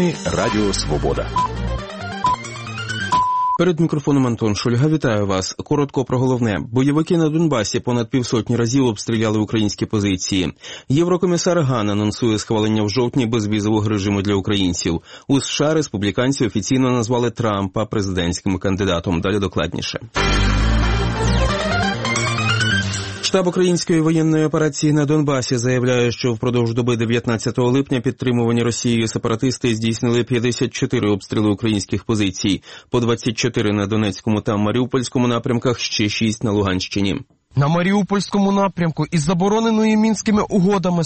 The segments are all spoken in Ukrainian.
Новини Радіо Свобода. Перед мікрофоном Антон Шульга. Вітаю вас. Коротко про головне. Бойовики на Донбасі понад півсотні разів обстріляли українські позиції. Єврокомісар Ган анонсує схвалення в жовтні безвізового режиму для українців. У США республіканці офіційно назвали Трампа президентським кандидатом. Далі докладніше. Штаб української воєнної операції на Донбасі заявляє, що впродовж доби 19 липня підтримувані Росією сепаратисти здійснили 54 обстріли українських позицій, по 24 на Донецькому та Маріупольському напрямках, ще 6 на Луганщині. На Маріупольському напрямку із забороненої Мінськими угодами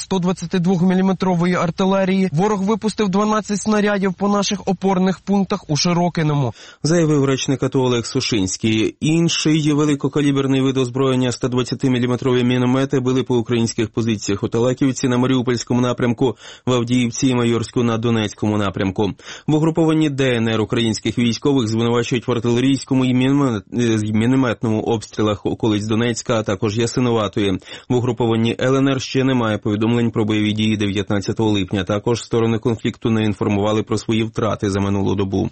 122-мм артилерії ворог випустив 12 снарядів по наших опорних пунктах у Широкиному, заявив речник АТО Олег Сушинський. Інший великокаліберний вид озброєння 120-мм міномети били по українських позиціях у Талаківці на Маріупольському напрямку, в Авдіївці і Майорську на Донецькому напрямку. В угрупованні ДНР українських військових звинувачують в артилерійському і мінометному обстрілах околиць Донецька, а також Ясиноватої. В угрупованні ЛНР ще немає повідомлень про бойові дії 19 липня. Також сторони конфлікту не інформували про свої втрати за минулу добу.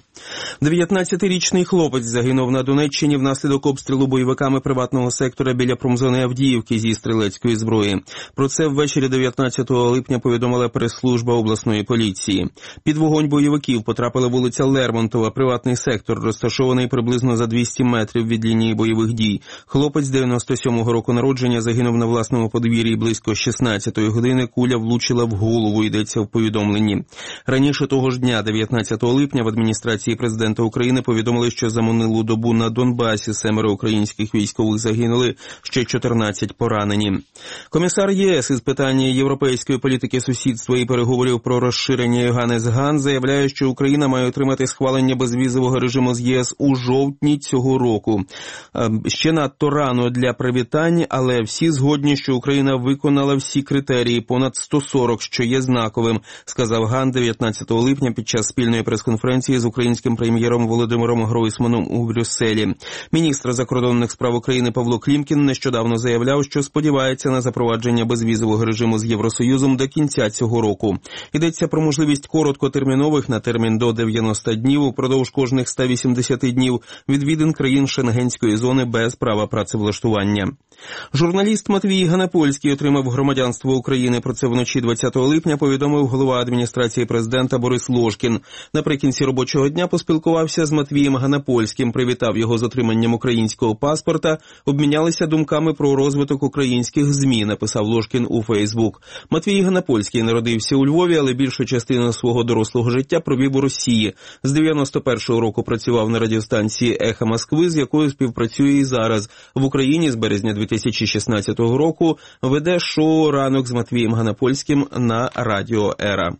19-річний хлопець загинув на Донеччині внаслідок обстрілу бойовиками приватного сектора біля промзони Авдіївки зі стрілецької зброї. Про це ввечері 19 липня повідомила прес-служба обласної поліції. Під вогонь бойовиків потрапила вулиця Лермонтова, приватний сектор, розташований приблизно за 200 метрів від лінії бойових дій. Хлопець 97-го року народження загинув на власному подвір'ї близько 16-ї години. Куля влучила в голову, йдеться в повідомленні. Раніше того ж дня, 19 липня, в адміністрації президента України повідомили, що за минулу добу на Донбасі 7 українських військових загинули, ще 14 поранені. Комісар ЄС із питання європейської політики сусідства і переговорів про розширення Йоганнес Ган заявляє, що Україна має отримати схвалення безвізового режиму з ЄС у жовтні цього року. Ще надто рано для привітань, але всі згодні, що Україна виконала всі критерії, понад 140, що є знаковим, сказав Ган 19 липня під час спільної прес-конференції з українським прем'єром Володимиром Гройсманом у Брюсселі. Міністр закордонних справ України Павло Клімкін нещодавно заявляв, що сподівається на запровадження безвізового режиму з Євросоюзом до кінця цього року. Йдеться про можливість короткотермінових на термін до 90 днів упродовж кожних 180 днів відвідин країн Шенгенської зони без права працевлаштування. Журналіст Матвій Ганапольський отримав громадянство України. Про це вночі 20 липня повідомив голова адміністрації президента Борис Ложкін. Наприкінці робочого дня поспілкувався з Матвієм Ганапольським, привітав його з отриманням українського паспорта, обмінялися думками про розвиток українських ЗМІ, написав Ложкін у Фейсбук. Матвій Ганапольський народився у Львові, але більшу частину свого дорослого життя провів у Росії. З 91-го року працював на радіостанції «Ехо Москви», з якою співпрацює і зараз. В Україні з березня 2016 року веде шоу «Ранок з Матвієм Ганапольським» на Радіо Ера.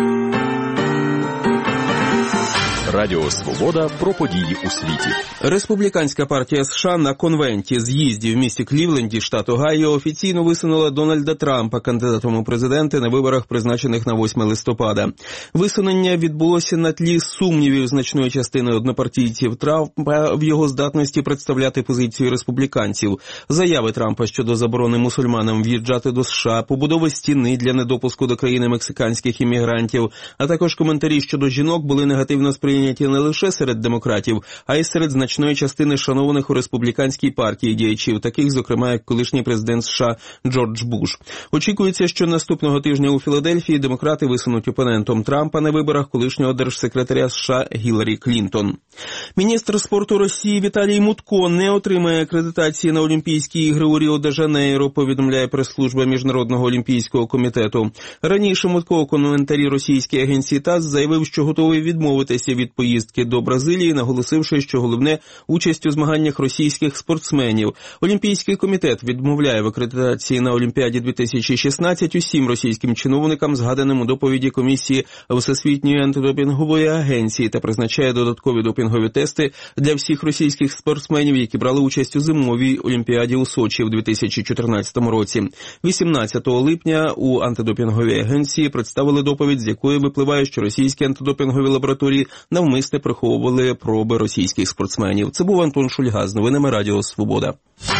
Радіо Свобода про події у світі. Республіканська партія США на з'їзді в місті Клівленді, штат Огайо, офіційно висунула Дональда Трампа кандидатом у президенти на виборах, призначених на 8 листопада. Висунення відбулося на тлі сумнівів значної частини однопартійців Трампа в його здатності представляти позицію республіканців. Заяви Трампа щодо заборони мусульманам в'їжджати до США, побудови стіни для недопуску до країни мексиканських іммігрантів, а також коментарі щодо жінок були негативно сприйняті не лише серед демократів, а й серед значної частини шанованих у республіканській партії діячів, таких, зокрема, як колишній президент США Джордж Буш. Очікується, що наступного тижня у Філадельфії демократи висунуть опонентом Трампа на виборах колишнього держсекретаря США Гіларі Клінтон. Міністр спорту Росії Віталій Мутко не отримає акредитації на Олімпійські ігри у Ріо-де-Жанейро, повідомляє прес-служба Міжнародного олімпійського комітету. Раніше Мутко у коментарі російській агенції ТАСС заявив, що готовий відмовитися від поїздки до Бразилії, наголосивши, що головне – участь у змаганнях російських спортсменів. Олімпійський комітет відмовляє в акредитації на Олімпіаді 2016 усім російським чиновникам, згаданим у доповіді комісії Всесвітньої антидопінгової агенції, та призначає додаткові допінгові тести для всіх російських спортсменів, які брали участь у зимовій Олімпіаді у Сочі в 2014 році. 18 липня у антидопінговій агенції представили доповідь, з якої випливає, що російські антидопінгові лабораторії навмисне приховували проби російських спортсменів. Це був Антон Шульга з новинами Радіо Свобода.